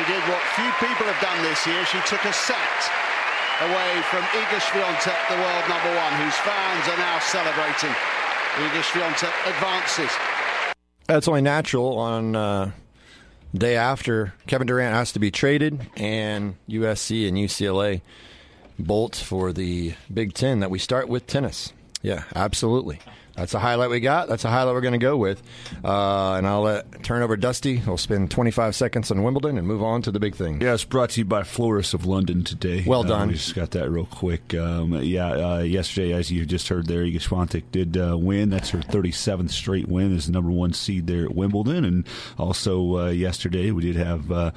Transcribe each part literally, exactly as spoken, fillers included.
did what few people have done this year. She took a set away from Iga Swiatek, the world number one, whose fans are now celebrating. Iga Swiatek advances. That's only natural on uh, day after Kevin Durant has to be traded and U S C and U C L A bolt for the Big Ten that we start with tennis. Yeah, absolutely. That's a highlight we got. That's a highlight we're going to go with. Uh, and I'll let, turn over Dusty. We'll spend twenty-five seconds on Wimbledon and move on to the big thing. Yeah, it's brought to you by Floris of London today. Well done. Uh, we just got that real quick. Um, yeah, uh, yesterday, as you just heard there, Iga Swiatek did uh, win. That's her thirty-seventh straight win as the number one seed there at Wimbledon. And also uh, yesterday, we did have... Uh,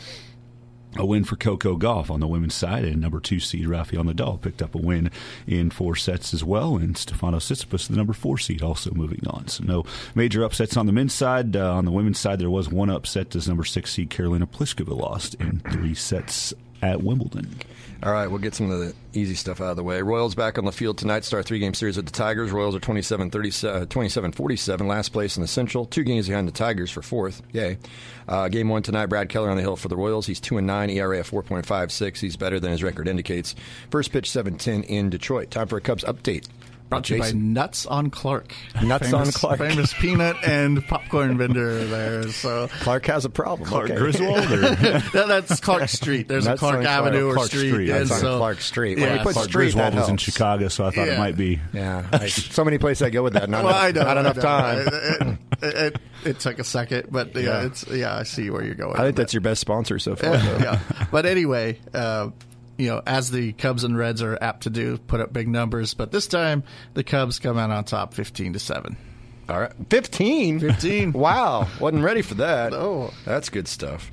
a win for Coco Gauff on the women's side, and number two seed Rafael Nadal picked up a win in four sets as well, and Stefanos Tsitsipas, the number four seed, also moving on. So no major upsets on the men's side. Uh, on the women's side, there was one upset as number six seed Karolina Pliskova lost in three sets at Wimbledon. All right, we'll get some of the easy stuff out of the way. Royals back on the field tonight, start a three-game series with the Tigers. Royals are twenty-seven forty-seven, last place in the Central, two games behind the Tigers for fourth. Yay. Uh, game one tonight, Brad Keller on the hill for the Royals. He's two and nine, E R A of four point five six. He's better than his record indicates. First pitch, seven ten in Detroit. Time for a Cubs update. Brought to you by Nuts on Clark. Nuts famous, on Clark. Famous peanut and popcorn vendor there. So Clark has a problem. Clark okay. Griswold? Or? no, that's Clark Street. There's Nuts a Clark Avenue Clark. or Clark Street. Street. And That's so, on Clark Street. Yeah, When you put Clark street, Griswold that was in helps. Chicago, so I thought Yeah. it might be. Yeah, I, so many places I go with that. Not, well, enough, I know, not I enough know. time. It, it, it, it took a second, but yeah, Yeah. it's yeah. I see where you're going. I think that's your best sponsor so far. yeah, yeah. But anyway, uh, you know, as the Cubs and Reds are apt to do, put up big numbers. But this time, the Cubs come out on top, fifteen to seven. All right, fifteen. Fifteen. Wow, wasn't ready for that. No. That's good stuff.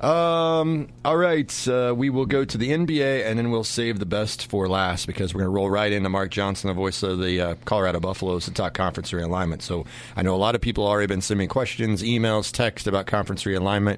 Um, all right, uh, we will go to the N B A, and then we'll save the best for last because we're going to roll right into Mark Johnson, the voice of the uh, Colorado Buffaloes, to talk conference realignment. So I know a lot of people have already been sending me questions, emails, text about conference realignment.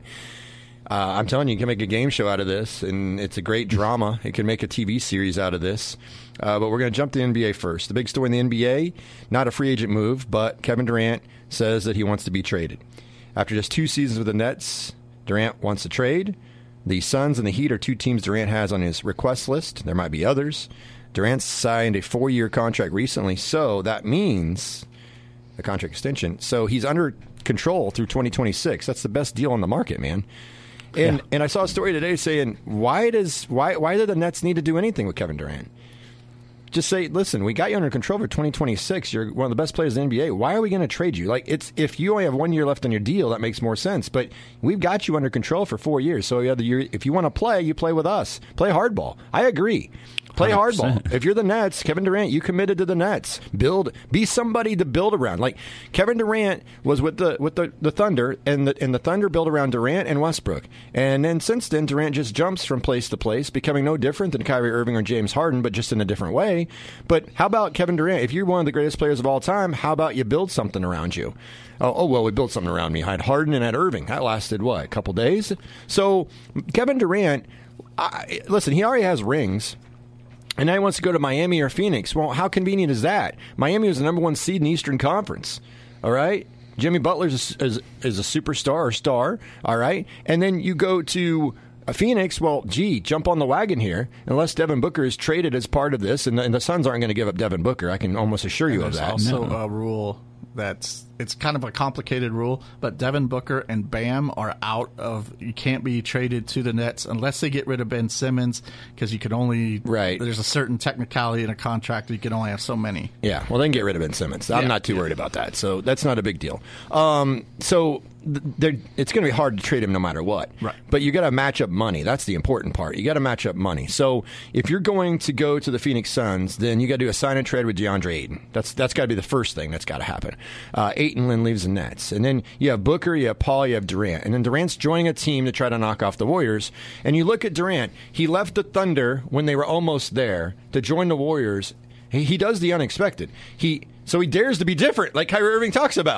Uh, I'm telling you, you can make a game show out of this, and it's a great drama. It can make a T V series out of this. Uh, but we're going to jump to the N B A first. The big story in the N B A, not a free agent move, but Kevin Durant says that he wants to be traded. After just two seasons with the Nets, Durant wants to trade. The Suns and the Heat are two teams Durant has on his request list. There might be others. Durant signed a four-year contract recently, so that means a contract extension. So he's under control through twenty twenty-six. That's the best deal on the market, man. And yeah. and I saw a story today saying, why does why why do the Nets need to do anything with Kevin Durant? Just say, listen, we got you under control for twenty twenty-six. You're one of the best players in the N B A. Why are we going to trade you? Like, it's if you only have one year left on your deal, that makes more sense. But we've got you under control for four years. So if you want to play, you play with us. Play hardball. I agree. Play one hundred percent. hardball. If you're the Nets, Kevin Durant, you committed to the Nets. Build, be somebody to build around. Like Kevin Durant was with the with the, the Thunder, and the and the Thunder built around Durant and Westbrook. And then since then, Durant just jumps from place to place, becoming no different than Kyrie Irving or James Harden, but just in a different way. But how about Kevin Durant? If you're one of the greatest players of all time, how about you build something around you? Oh, oh well, we built something around me. I had Harden and I had Irving. That lasted, what, a couple days? So Kevin Durant, I, listen, he already has rings. And now he wants to go to Miami or Phoenix. Well, how convenient is that? Miami was the number one seed in the Eastern Conference. All right? Jimmy Butler is, is, is a superstar or star. All right? And then you go to Phoenix. Well, gee, jump on the wagon here. Unless Devin Booker is traded as part of this, and the, and the Suns aren't going to give up Devin Booker. I can almost assure you of that. There's also No. a rule that's it's kind of a complicated rule, but Devin Booker and Bam are out of. You can't be traded to the Nets unless they get rid of Ben Simmons, because you can only Right. There's a certain technicality in a contract that you can only have so many. Yeah, well, then get rid of Ben Simmons. I'm Yeah, not too yeah. worried about that. So that's not a big deal. Um, so th- it's going to be hard to trade him no matter what. Right. But you got to match up money. That's the important part. You got to match up money. So if you're going to go to the Phoenix Suns, then you got to do a sign and trade with DeAndre Ayton. That's that's got to be the first thing that's got to happen. Uh, Ayton then leaves the Nets, and then you have Booker, you have Paul, you have Durant, and then Durant's joining a team to try to knock off the Warriors. And you look at Durant; he left the Thunder when they were almost there to join the Warriors. He, he does the unexpected. He so he dares to be different, like Kyrie Irving talks about.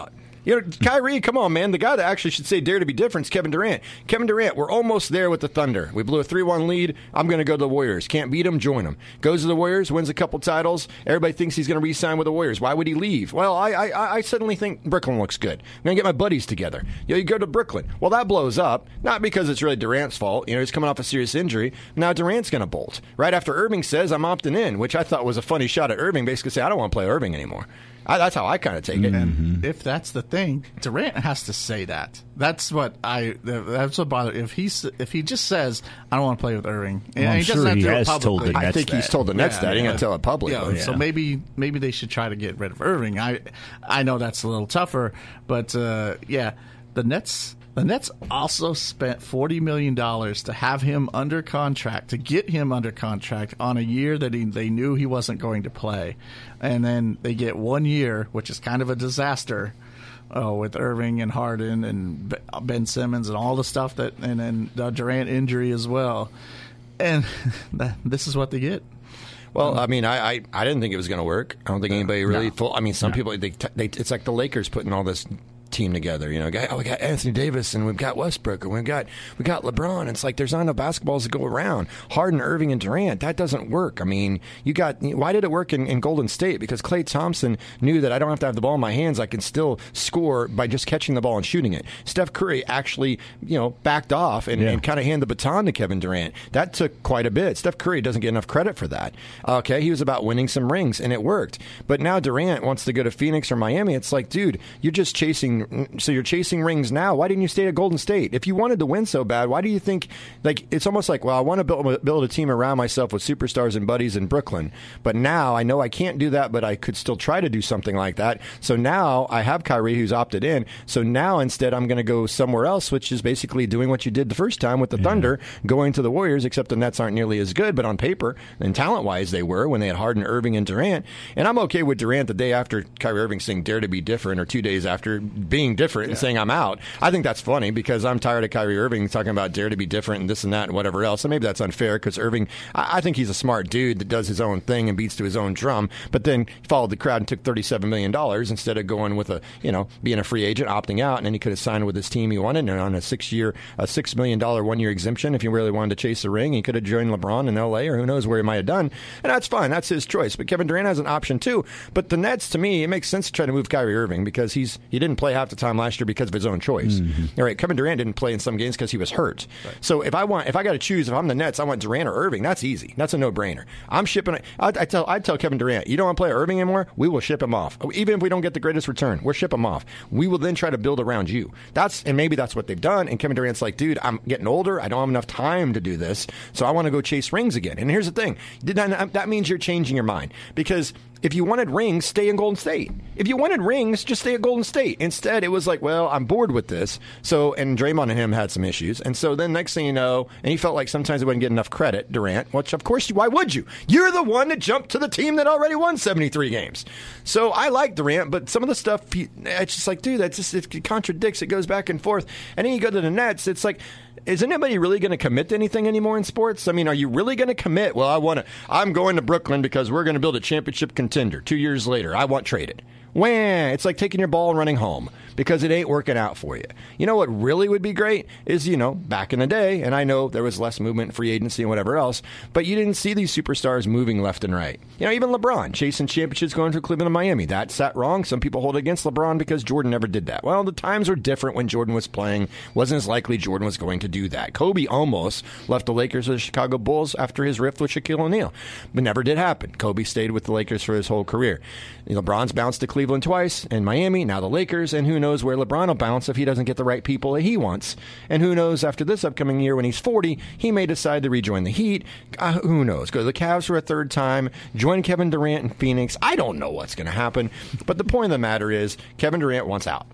You know, Kyrie, come on, man. The guy that actually should say dare to be different is Kevin Durant. Kevin Durant, we're almost there with the Thunder. We blew a three one lead. I'm going to go to the Warriors. Can't beat them, join them. Goes to the Warriors, wins a couple titles. Everybody thinks he's going to re-sign with the Warriors. Why would he leave? Well, I I, I suddenly think Brooklyn looks good. I'm going to get my buddies together. You know, you go to Brooklyn. Well, that blows up, not because it's really Durant's fault. You know, he's coming off a serious injury. Now Durant's going to bolt. Right after Irving says, I'm opting in, which I thought was a funny shot at Irving, basically say, I don't want to play Irving anymore. I, that's how I kind of take it. And if that's the thing, Durant has to say that. That's what I. That's what bothers. If he if he just says, "I don't want to play with Irving," well, and I'm he sure doesn't have he to do it has told publicly. the I Nets think that. he's told the Nets Yeah, that. He yeah. ain't gonna tell it publicly. Yeah, so maybe maybe they should try to get rid of Irving. I I know that's a little tougher, but uh, yeah, the Nets. The Nets also spent forty million dollars to have him under contract, to get him under contract on a year that he, they knew he wasn't going to play. And then they get one year, which is kind of a disaster, uh, with Irving and Harden and Ben Simmons and all the stuff that, and then the Durant injury as well. And that, this is what they get. Well, I mean, I, I, I didn't think it was going to work. I don't think anybody really. No. Full, I mean, some No. people, they, they, it's like the Lakers putting all this team together. You know, oh, we got Anthony Davis and we've got Westbrook and we've got we got LeBron. It's like there's not enough basketballs to go around. Harden, Irving, and Durant. That doesn't work. I mean, you got why did it work in, in Golden State? Because Klay Thompson knew that I don't have to have the ball in my hands. I can still score by just catching the ball and shooting it. Steph Curry actually, you know, backed off and, Yeah. and kind of handed the baton to Kevin Durant. That took quite a bit. Steph Curry doesn't get enough credit for that. Okay, he was about winning some rings and it worked. But now Durant wants to go to Phoenix or Miami. It's like, dude, you're just chasing. So you're chasing rings now. Why didn't you stay at Golden State? If you wanted to win so bad, why do you think, like, it's almost like, well, I want to build, build a team around myself with superstars and buddies in Brooklyn, but now I know I can't do that, but I could still try to do something like that. So now I have Kyrie who's opted in. So now instead I'm going to go somewhere else, which is basically doing what you did the first time with the yeah. Thunder, going to the Warriors, except the Nets aren't nearly as good, but on paper and talent-wise they were when they had Harden, Irving, and Durant. And I'm okay with Durant the day after Kyrie Irving saying dare to be different, or two days after being different and yeah. saying I'm out. I think that's funny because I'm tired of Kyrie Irving talking about dare to be different and this and that and whatever else. And maybe that's unfair because Irving, I, I think he's a smart dude that does his own thing and beats to his own drum, but then he followed the crowd and took thirty-seven million dollars instead of going with a, you know, being a free agent, opting out, and then he could have signed with his team he wanted and on a six-year, a six million dollars one-year exemption. If he really wanted to chase a ring, he could have joined LeBron in L A or who knows where he might have done. And that's fine. That's his choice. But Kevin Durant has an option too. But the Nets, to me, it makes sense to try to move Kyrie Irving because he's he didn't play half the time last year because of his own choice. Mm-hmm. All right, Kevin Durant didn't play in some games because he was hurt. Right. So if I want, if I got to choose, if I'm the Nets, I want Durant or Irving. That's easy. That's a no-brainer. I'm shipping. I, I tell I tell Kevin Durant, you don't want to play Irving anymore. We will ship him off, even if we don't get the greatest return. We'll ship him off. We will then try to build around you. That's and maybe that's what they've done. And Kevin Durant's like, dude, I'm getting older. I don't have enough time to do this, so I want to go chase rings again. And here's the thing: that means you're changing your mind because. If you wanted rings, stay in Golden State. If you wanted rings, just stay at Golden State. Instead, it was like, well, I'm bored with this. So, and Draymond and him had some issues. And so then next thing you know, and he felt like sometimes he wouldn't get enough credit, Durant, which of course, why would you? You're the one that jumped to the team that already won seventy-three games. So I like Durant, but some of the stuff, it's just like, dude, that just it contradicts. It goes back and forth. And then you go to the Nets, it's like, is anybody really going to commit to anything anymore in sports? I mean, are you really going to commit? Well, I want to. I'm going to Brooklyn because we're going to build a championship contender. Two years later, I want traded. Wah! It's like taking your ball and running home because it ain't working out for you. You know what really would be great is, you know, back in the day, and I know there was less movement, free agency, and whatever else, but you didn't see these superstars moving left and right. You know, even LeBron chasing championships going to Cleveland and Miami. That sat wrong. Some people hold it against LeBron because Jordan never did that. Well, the times were different when Jordan was playing. Wasn't as likely Jordan was going to do that. Kobe almost left the Lakers or the Chicago Bulls after his rift with Shaquille O'Neal, but never did happen. Kobe stayed with the Lakers for his whole career. LeBron's bounced to Cleveland twice, and Miami, now the Lakers, and who knows where LeBron will bounce if he doesn't get the right people that he wants. And who knows, after this upcoming year when he's forty, he may decide to rejoin the Heat. Uh, who knows? Go to the Cavs for a third time, join Kevin Durant in Phoenix. I don't know what's going to happen. But the point of the matter is, Kevin Durant wants out.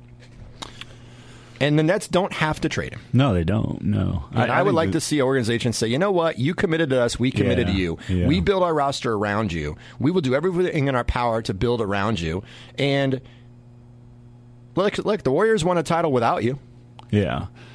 And the Nets don't have to trade him. No, they don't. No. And I, I would like to see organizations say, you know what? You committed to us. We committed yeah, to you. Yeah. We build our roster around you. We will do everything in our power to build around you. And look, look, the Warriors won a title without you. Yeah.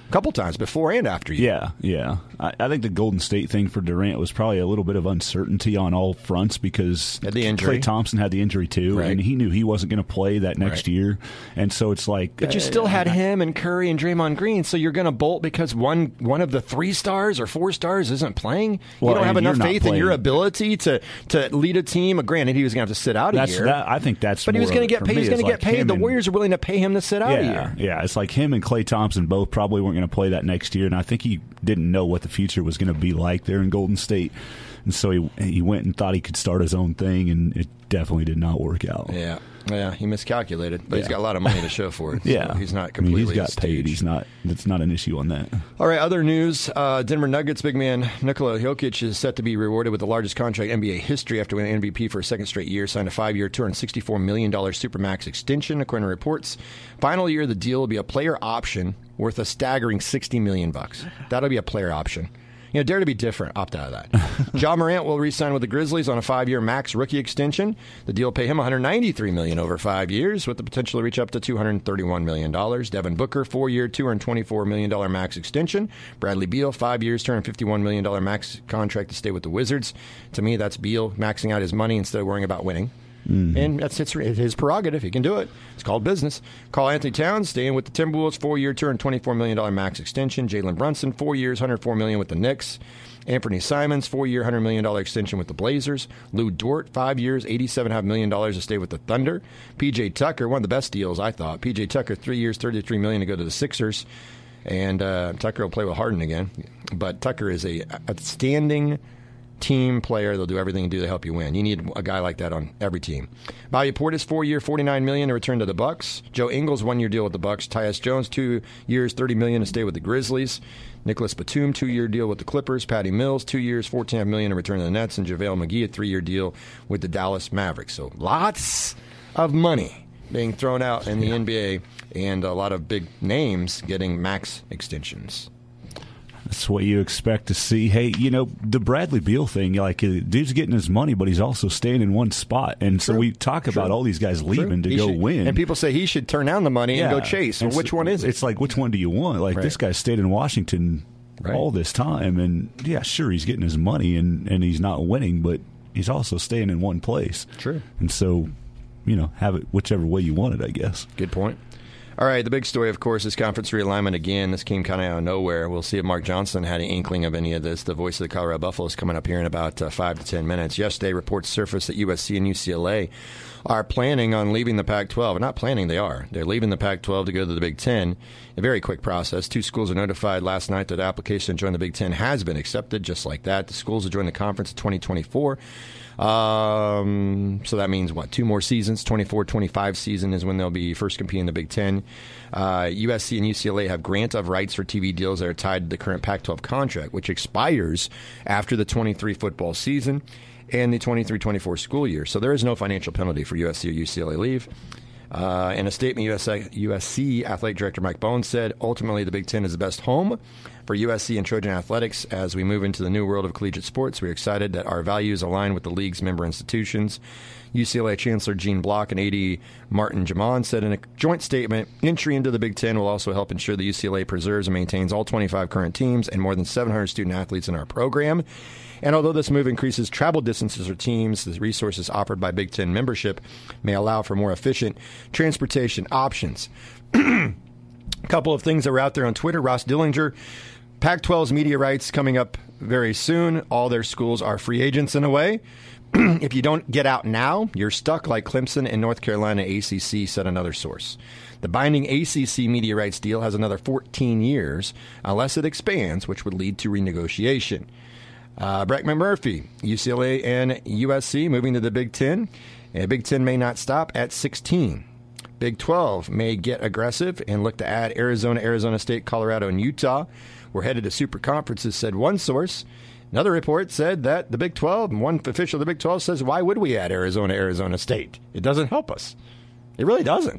a couple times before and after you. Yeah, yeah. I, I think the Golden State thing for Durant was probably a little bit of uncertainty on all fronts because Had the injury. Klay Thompson had the injury too, Right. and he knew he wasn't going to play that next Right. year, and so it's like. But you still had him and Curry and Draymond Green, so you're going to bolt because one one of the three stars or four stars isn't playing. Well, you don't have and enough you're not faith in your playing. ability to to lead a team. Granted, he was going to have to sit out a That's year. that. I think that's. But he was going to get paid. He was going to get paid. The Warriors are willing to pay him to sit out yeah, a year. Yeah, it's like him and Klay Thompson both probably weren't going to play that next year, and I think he didn't know what the future was going to be like there in Golden State, and so he he went and thought he could start his own thing, and it definitely did not work out. Yeah, yeah, he miscalculated, but he's Yeah. got a lot of money to show for it. So Yeah, he's not I mean, completely. he's got paid. staged. He's not. It's not an issue on that. All right, other news. Uh, Denver Nuggets big man Nikola Jokic is set to be rewarded with the largest contract in N B A history after winning M V P for a second straight year. Signed a five-year, two hundred sixty-four million dollars Supermax extension, according to reports. Final year of the deal will be a player option worth a staggering sixty million dollars bucks. That'll be a player option. You know, dare to be different. Opt out of that. Ja Morant will re-sign with the Grizzlies on a five-year max rookie extension. The deal will pay him one hundred ninety-three million dollars over five years, with the potential to reach up to two hundred thirty-one million dollars. Devin Booker, four-year, two hundred twenty-four million dollars max extension. Bradley Beal, five years, two hundred fifty-one million dollars max contract to stay with the Wizards. To me, that's Beal maxing out his money instead of worrying about winning. Mm-hmm. And that's his, his prerogative. He can do it. It's called business. Karl Anthony Towns staying with the Timberwolves, four-year, two hundred twenty-four million dollars max extension. Jalen Brunson, four years, one hundred four million dollars with the Knicks. Anthony Simons, four-year, one hundred million dollars extension with the Blazers. Lou Dort, five years, eighty-seven point five million dollars to stay with the Thunder. P J Tucker, one of the best deals, I thought. P J Tucker, three years, thirty-three million dollars to go to the Sixers. And uh, Tucker will play with Harden again. But Tucker is a outstanding team player. They'll do everything to do to help you win. You need a guy like that on every team. Bobby Portis, four-year, forty-nine million dollars to return to the Bucks. Joe Ingles, one-year deal with the Bucks. Tyus Jones, two years, thirty million dollars to stay with the Grizzlies. Nicholas Batum, two-year deal with the Clippers. Patty Mills, two years, fourteen million dollars to return to the Nets. And JaVale McGee, a three-year deal with the Dallas Mavericks. So lots of money being thrown out in the N B A and a lot of big names getting max extensions. That's what you expect to see. Hey, you know, the Bradley Beal thing, like, uh, dude's getting his money, but he's also staying in one spot. And so True. we talk about True. all these guys leaving True. to He go should- win. And people say he should turn down the money and go chase. Well, And which so one is it? It's like, which one do you want? Like, Right. this guy stayed in Washington Right. all this time. And, yeah, sure, he's getting his money and, and he's not winning, but he's also staying in one place. True. And so, you know, have it whichever way you want it, I guess. Good point. All right, the big story, of course, is conference realignment again. This came kind of out of nowhere. We'll see if Mark Johnson had an inkling of any of this. The voice of the Colorado Buffaloes coming up here in about uh, five to ten minutes. Yesterday, reports surfaced that U S C and U C L A are planning on leaving the Pac twelve. Not planning, they are. They're leaving the Pac twelve to go to the Big Ten. A very quick process. Two schools are notified last night that application to join the Big Ten has been accepted, just like that. The schools will join the conference in twenty twenty-four. Um, so that means, what, two more seasons? twenty-four twenty-five season is when they'll be first competing in the Big Ten. Uh, U S C and U C L A have grant of rights for T V deals that are tied to the current Pac twelve contract, which expires after the twenty-three football season and the twenty-three twenty-four school year. So there is no financial penalty for U S C or U C L A leave. Uh, in a statement, U S C, U S C Athletic Director Mike Bones said, ultimately the Big Ten is the best home for U S C and Trojan athletics. As we move into the new world of collegiate sports, we're excited that our values align with the league's member institutions. U C L A Chancellor Gene Block and A D Martin Jamon said in a joint statement, entry into the Big Ten will also help ensure the U C L A preserves and maintains all twenty-five current teams and more than seven hundred student athletes in our program. And although this move increases travel distances for teams, the resources offered by Big Ten membership may allow for more efficient transportation options. A couple of things that were out there on Twitter. Ross Dillinger, Pac twelve's media rights coming up very soon. All their schools are free agents in a way. If you don't get out now, you're stuck like Clemson and North Carolina A C C, said another source. The binding A C C media rights deal has another fourteen years, unless it expands, which would lead to renegotiation. Uh, Brett McMurphy, U C L A and U S C moving to the Big Ten. And Big Ten may not stop at sixteen. Big twelve may get aggressive and look to add Arizona, Arizona State, Colorado, and Utah. We're headed to super conferences, said one source. Another report said that the Big twelve, and one official of the Big twelve says, why would we add Arizona, Arizona State? It doesn't help us. It really doesn't.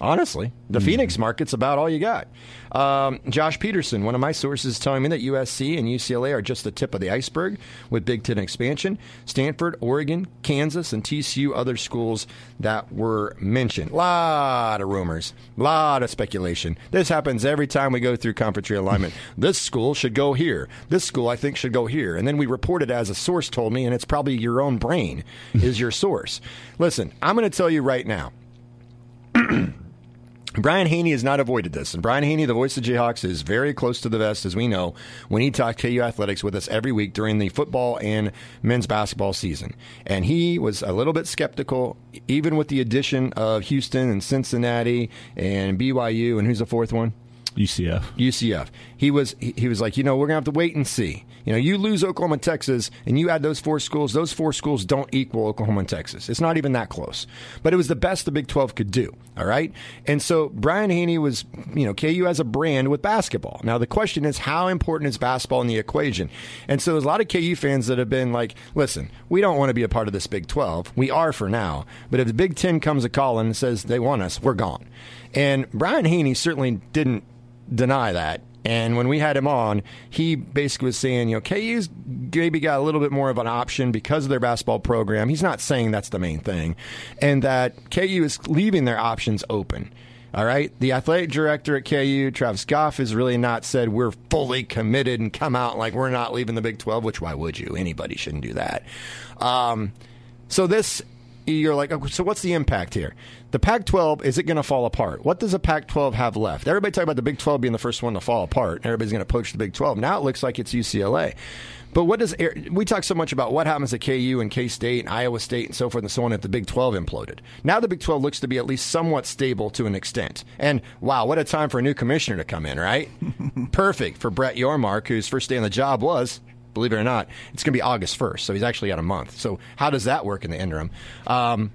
honestly. The mm. Phoenix market's about all you got. Um, Josh Peterson, one of my sources, telling me that U S C and U C L A are just the tip of the iceberg with Big Ten expansion. Stanford, Oregon, Kansas, and T C U, other schools that were mentioned. Lot of rumors, lot of speculation. This happens every time we go through conference realignment. This school should go here. This school, I think, should go here. And then we report it as a source told me, and it's probably your own brain is your source. Listen, I'm going to tell you right now. Brian Haney has not avoided this. And Brian Haney, the voice of Jayhawks, is very close to the vest, as we know, when he talked K U athletics with us every week during the football and men's basketball season. And he was a little bit skeptical, even with the addition of Houston and Cincinnati and B Y U. And who's the fourth one? U C F. U C F. He was he, he was like, you know, we're going to have to wait and see. You know, you lose Oklahoma and Texas, and you add those four schools. Those four schools don't equal Oklahoma and Texas. It's not even that close. But it was the best the Big twelve could do, all right? And so Brian Haney was, you know, K U as a brand with basketball. Now, the question is, how important is basketball in the equation? And so there's a lot of K U fans that have been like, listen, we don't want to be a part of this Big twelve. We are for now. But if the Big Ten comes a calling and says they want us, we're gone. And Brian Haney certainly didn't deny that. And when we had him on, he basically was saying, you know, K U's maybe got a little bit more of an option because of their basketball program. He's not saying that's the main thing. And that K U is leaving their options open. All right? The athletic director at K U, Travis Goff, has really not said we're fully committed and come out like we're not leaving the Big twelve, which why would you? Anybody shouldn't do that. Um, so this... You're like, okay, so what's the impact here? The Pac twelve, is it going to fall apart? What does the Pac twelve have left? Everybody talking about the Big twelve being the first one to fall apart. Everybody's going to poach the Big twelve. Now it looks like it's U C L A. But what does we talk so much about what happens at K U and K-State and Iowa State and so forth and so on if the Big twelve imploded? Now the Big twelve looks to be at least somewhat stable to an extent. And wow, what a time for a new commissioner to come in, right? Perfect for Brett Yormark, whose first day on the job was... Believe it or not, it's going to be August first, so he's actually got a month. So how does that work in the interim? Um,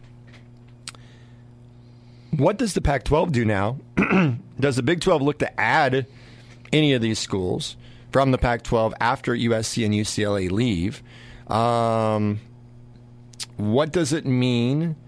what does the Pac twelve do now? Does the Big twelve look to add any of these schools from the Pac twelve after U S C and U C L A leave? Um, what does it mean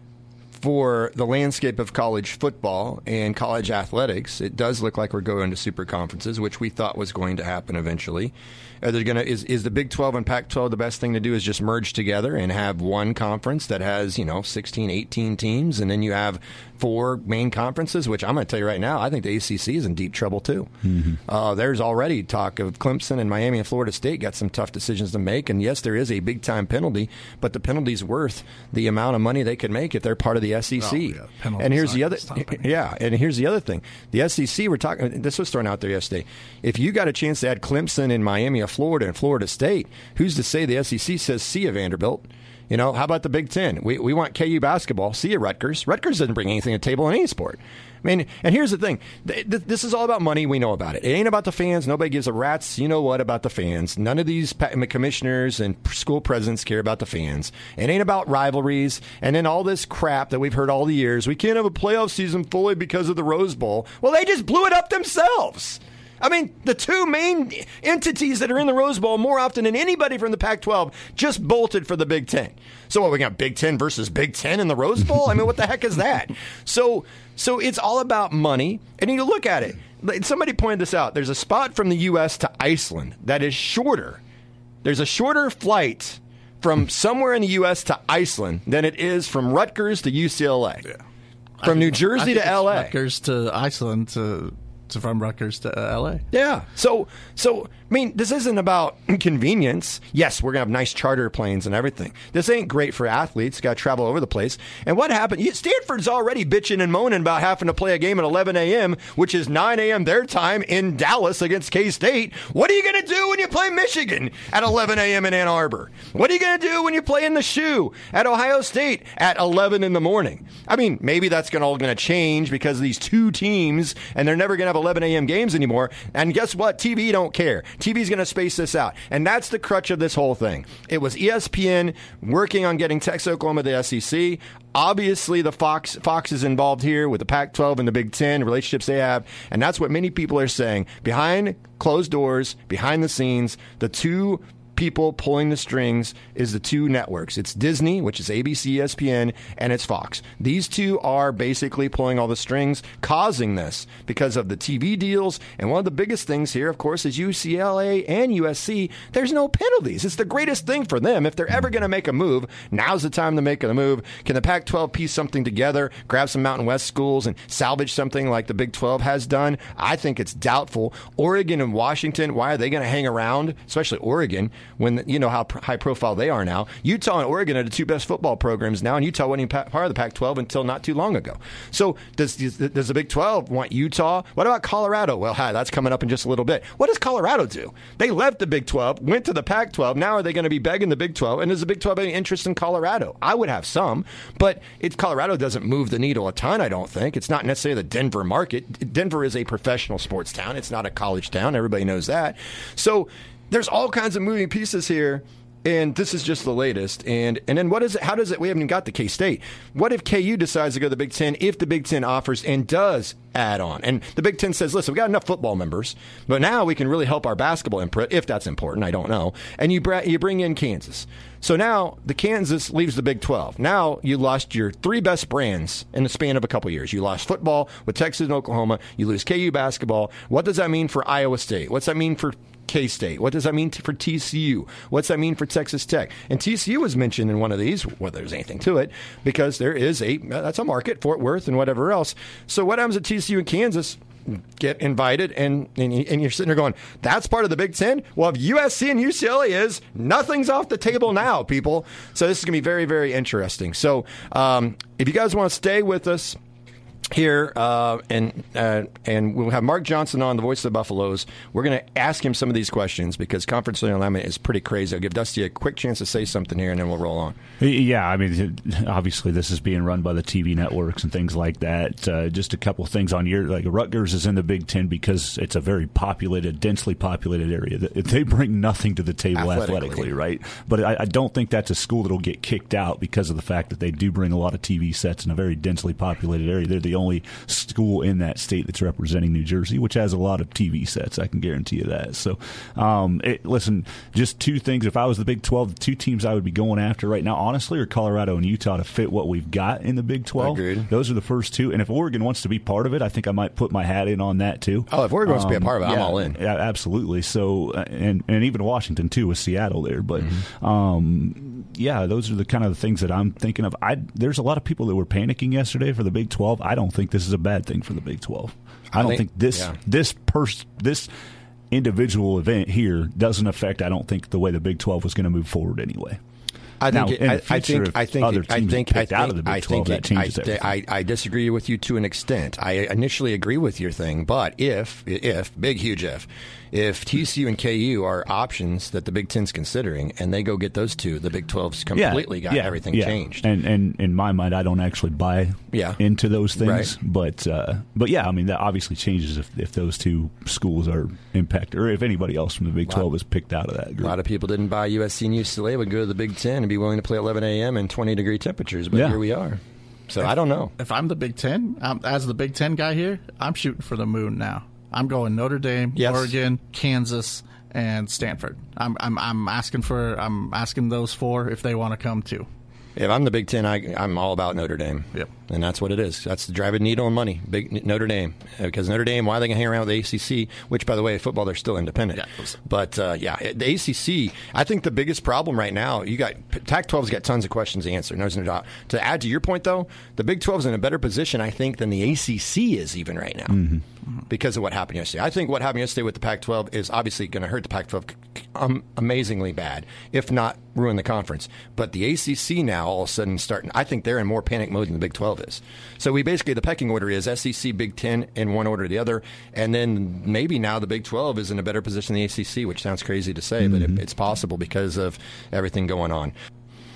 for the landscape of college football and college athletics? It does look like we're going to super conferences, which we thought was going to happen eventually. Are they gonna, is, is the Big twelve and Pac twelve the best thing to do is just merge together and have one conference that has, you know, sixteen, eighteen teams, and then you have four main conferences, which I'm going to tell you right now, I think the A C C is in deep trouble too. Mm-hmm. Uh, there's already talk of Clemson and Miami and Florida State got some tough decisions to make, and yes, there is a big-time penalty, but the penalty's worth the amount of money they can make if they're part of the S E C. Oh, yeah. And here's the other, yeah, and here's the other thing. The S E C, we're talking, this was thrown out there yesterday. If you got a chance to add Clemson and Miami of Florida and Florida State, who's to say the S E C says, see you, Vanderbilt? You know, how about the Big Ten? We we want K U basketball. See you, Rutgers. Rutgers doesn't bring anything to the table in any sport. I mean, and here's the thing. Th- th- this is all about money. We know about it. It ain't about the fans. Nobody gives a rat's, you know what, about the fans. None of these pa- commissioners and school presidents care about the fans. It ain't about rivalries. And then all this crap that we've heard all the years. We can't have a playoff season fully because of the Rose Bowl. Well, they just blew it up themselves. I mean, the two main entities that are in the Rose Bowl more often than anybody from the Pac twelve just bolted for the Big Ten. So what, we got Big Ten versus Big Ten in the Rose Bowl? I mean, what the heck is that? So so it's all about money. And you look at it. Somebody pointed this out. There's a spot from the U S to Iceland that is shorter. There's a shorter flight from somewhere in the U S to Iceland than it is from Rutgers to U C L A. Yeah. From New Jersey to L A. Rutgers to Iceland to... from Rutgers to uh, L A. Yeah. So, so I mean, this isn't about convenience. Yes, we're going to have nice charter planes and everything. This ain't great for athletes. Got to travel over the place. And what happened? Stanford's already bitching and moaning about having to play a game at eleven a.m., which is nine a.m. their time in Dallas against K-State. What are you going to do when you play Michigan at eleven a.m. in Ann Arbor? What are you going to do when you play in the Shoe at Ohio State at eleven in the morning? I mean, maybe that's gonna, all going to change because of these two teams, and they're never going to have eleven a.m. games anymore. And guess what? T V don't care. T V's going to space this out. And that's the crutch of this whole thing. It was E S P N working on getting Texas Oklahoma to the S E C. Obviously, the Fox Fox is involved here with the Pac twelve and the Big Ten, relationships they have. And that's what many people are saying. Behind closed doors, behind the scenes, the two people pulling the strings is the two networks. It's Disney, which is A B C, E S P N, and it's Fox. These two are basically pulling all the strings, causing this because of the T V deals. And one of the biggest things here, of course, is U C L A and U S C. There's no penalties. It's the greatest thing for them. If they're ever going to make a move, now's the time to make a move. Can the Pac twelve piece something together, grab some Mountain West schools, and salvage something like the Big twelve has done? I think it's doubtful. Oregon and Washington, why are they going to hang around, especially Oregon, when you know how high profile they are now? Utah and Oregon are the two best football programs now, and Utah wasn't even part of the Pac twelve until not too long ago. So does, does the Big twelve want Utah? What about Colorado? Well, hi, that's coming up in just a little bit. What does Colorado do? They left the Big twelve, went to the Pac twelve. Now are they going to be begging the Big twelve? And does the Big twelve have any interest in Colorado? I would have some, but it's, Colorado doesn't move the needle a ton, I don't think. It's not necessarily the Denver market. Denver is a professional sports town. It's not a college town. Everybody knows that. So there's all kinds of moving pieces here, and this is just the latest. And and then what is it? How does it? We haven't even got to K-State. What if K U decides to go to the Big Ten if the Big Ten offers and does add on? And the Big Ten says, listen, we got enough football members, but now we can really help our basketball input, if that's important. I don't know. And you bra- you bring in Kansas. So now the Kansas leaves the Big twelve. Now you lost your three best brands in the span of a couple years. You lost football with Texas and Oklahoma. You lose K U basketball. What does that mean for Iowa State? What's that mean for K-State? What does that mean for T C U? What's that mean for Texas Tech? And T C U was mentioned in one of these, whether there's anything to it, because there is a, that's a market, Fort Worth and whatever else. So what happens at T C U and Kansas? Get invited, and, and and you're sitting there going, that's part of the Big Ten? Well, if U S C and U C L A is, nothing's off the table now, people. So this is going to be very, very interesting. So um, if you guys want to stay with us here, uh, and uh, and we'll have Mark Johnson on, the voice of the Buffaloes. We're going to ask him some of these questions because conference alignment is pretty crazy. I'll give Dusty a quick chance to say something here, and then we'll roll on. Yeah, I mean, obviously this is being run by the T V networks and things like that. Uh, just a couple things on your, like Rutgers is in the Big Ten because it's a very populated, densely populated area. They bring nothing to the table athletically, athletically right? But I, I don't think that's a school that'll get kicked out because of the fact that they do bring a lot of T V sets in a very densely populated area. They're the only school in that state that's representing New Jersey, which has a lot of T V sets. I can guarantee you that. So, um, it, listen, just two things. If I was the Big twelve, the two teams I would be going after right now, honestly, are Colorado and Utah to fit what we've got in the Big twelve. Agreed. Those are the first two. And if Oregon wants to be part of it, I think I might put my hat in on that too. Oh, if Oregon wants um, to be a part of it, yeah, I'm all in. Yeah, absolutely. So, and and even Washington too with Seattle there. But, mm-hmm. um, yeah, those are the kind of the things that I'm thinking of. I there's a lot of people that were panicking yesterday for the Big twelve. I don't think this is a bad thing for the Big twelve. I don't I think, think this yeah. this pers- this individual event here doesn't affect, I don't think, the way the Big twelve was going to move forward anyway. I think, now, it, I, I think, I think, other I teams think, picked I think, out of the Big I twelve, think that it, changes I, everything. I, I disagree with you to an extent. I initially agree with your thing, but if, if, big, huge if, if T C U and K U are options that the Big Ten's considering, and they go get those two, the Big twelve's completely yeah, got yeah, everything yeah. changed. And, and in my mind, I don't actually buy yeah. into those things. Right. But uh, but yeah, I mean, that obviously changes if, if those two schools are impacted, or if anybody else from the Big twelve is picked out of that group. A lot of people didn't buy U S C and U C L A would go to the Big Ten and be willing to play eleven a.m. and twenty degree temperatures, but yeah. here we are. So if, I don't know. If I'm the Big Ten, um, as the Big Ten guy here, I'm shooting for the moon now. I'm going Notre Dame, yes. Oregon, Kansas, and Stanford. I'm I'm I'm asking for I'm asking those four if they want to come too. If I'm the Big Ten, I, I'm all about Notre Dame. Yep. And that's what it is. That's the driving needle and money. Big Notre Dame. Because Notre Dame, why are they going to hang around with the A C C? Which, by the way, football, they're still independent. Yeah. But, uh, yeah, the A C C, I think the biggest problem right now, you got Pac twelve's got tons of questions to answer. No doubt. To add to your point, though, the Big twelve's in a better position, I think, than the A C C is even right now. Mm-hmm. Because of what happened yesterday. I think what happened yesterday with the Pac twelve is obviously going to hurt the Pac twelve um, amazingly bad, if not ruin the conference. But the A C C now all of a sudden starting, I think they're in more panic mode than the Big twelve is. So we basically, the pecking order is S E C, Big Ten in one order or the other, and then maybe now the Big twelve is in a better position than the A C C, which sounds crazy to say, mm-hmm. but it, it's possible because of everything going on.